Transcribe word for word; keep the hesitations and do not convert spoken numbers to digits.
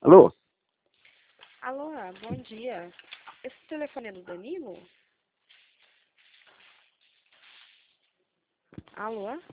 Alô? Alô, bom dia. Esse telefone é do Danilo? Alô?